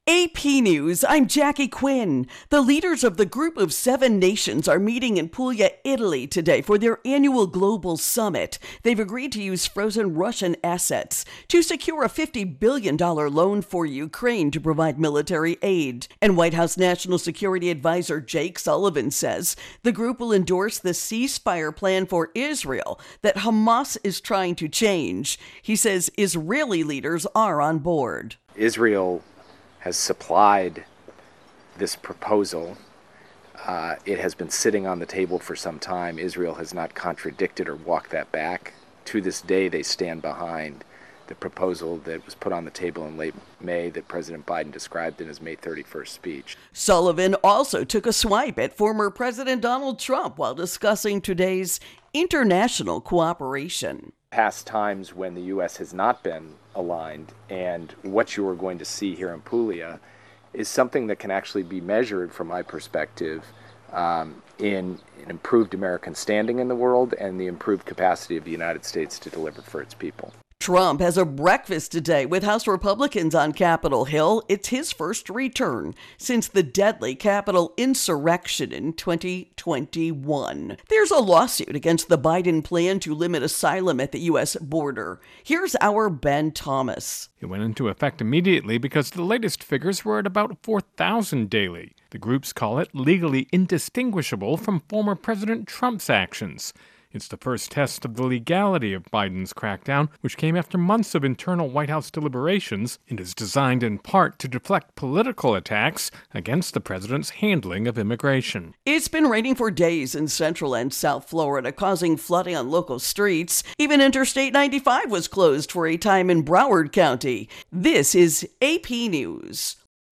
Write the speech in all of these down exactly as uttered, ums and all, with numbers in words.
A P News, I'm Jackie Quinn. The leaders of the Group of Seven Nations are meeting in Puglia, Italy today for their annual global summit. They've agreed to use frozen Russian assets to secure a fifty billion dollars loan for Ukraine to provide military aid. And White House National Security Advisor Jake Sullivan says the group will endorse the ceasefire plan for Israel that Hamas is trying to change. He says Israeli leaders are on board. Israel has supplied this proposal. Uh, it has been sitting on the table for some time. Israel has not contradicted or walked that back. To this day, they stand behind the proposal that was put on the table in late May that President Biden described in his May thirty-first speech. Sullivan also took a swipe at former President Donald Trump while discussing today's international cooperation. Past times when the U S has not been aligned, and what you are going to see here in Puglia is something that can actually be measured from my perspective um, in an improved American standing in the world and the improved capacity of the United States to deliver for its people. Trump has a breakfast today with House Republicans on Capitol Hill. It's his first return since the deadly Capitol insurrection in twenty twenty-one. There's a lawsuit against the Biden plan to limit asylum at the U S border. Here's our Ben Thomas. It went into effect immediately because the latest figures were at about four thousand daily. The groups call it legally indistinguishable from former President Trump's actions. It's the first test of the legality of Biden's crackdown, which came after months of internal White House deliberations and is designed in part to deflect political attacks against the president's handling of immigration. It's been raining for days in Central and South Florida, causing flooding on local streets. Even Interstate ninety-five was closed for a time in Broward County. This is A P News.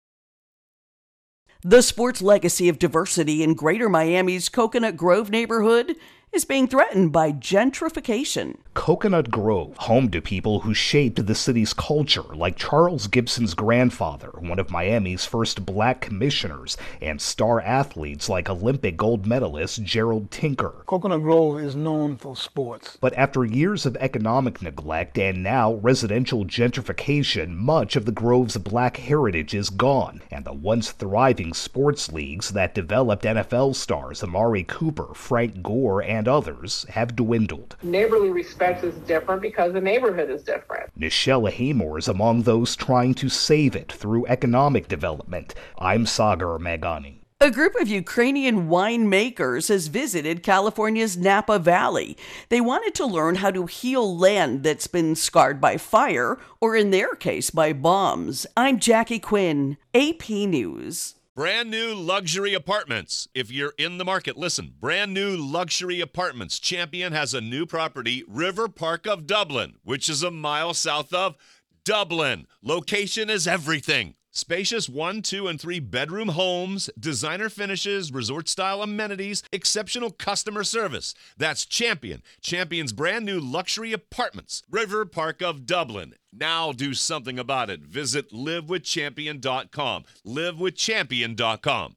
The sports legacy of diversity in Greater Miami's Coconut Grove neighborhood is being threatened by gentrification. Coconut Grove, home to people who shaped the city's culture, like Charles Gibson's grandfather, one of Miami's first black commissioners, and star athletes like Olympic gold medalist Gerald Tinker. Coconut Grove is known for sports. But after years of economic neglect and now residential gentrification, much of the Grove's black heritage is gone, and the once thriving sports leagues that developed N F L stars Amari Cooper, Frank Gore, and others have dwindled. Neighborly respect is different because the neighborhood is different. Nichelle Haymore is among those trying to save it through economic development. I'm Sagar Magani. A group of Ukrainian winemakers has visited California's Napa Valley. They wanted to learn how to heal land that's been scarred by fire, or in their case, by bombs. I'm Jackie Quinn, A P News. Brand new luxury apartments. If you're in the market, listen. Brand new luxury apartments. Champion has a new property, River Park of Dublin, which is a mile south of Dublin. Location is everything. Spacious one, two, and three bedroom homes, designer finishes, resort-style amenities, exceptional customer service. That's Champion. Champion's brand new luxury apartments. River Park of Dublin. Now do something about it. Visit live with champion dot com. live with champion dot com.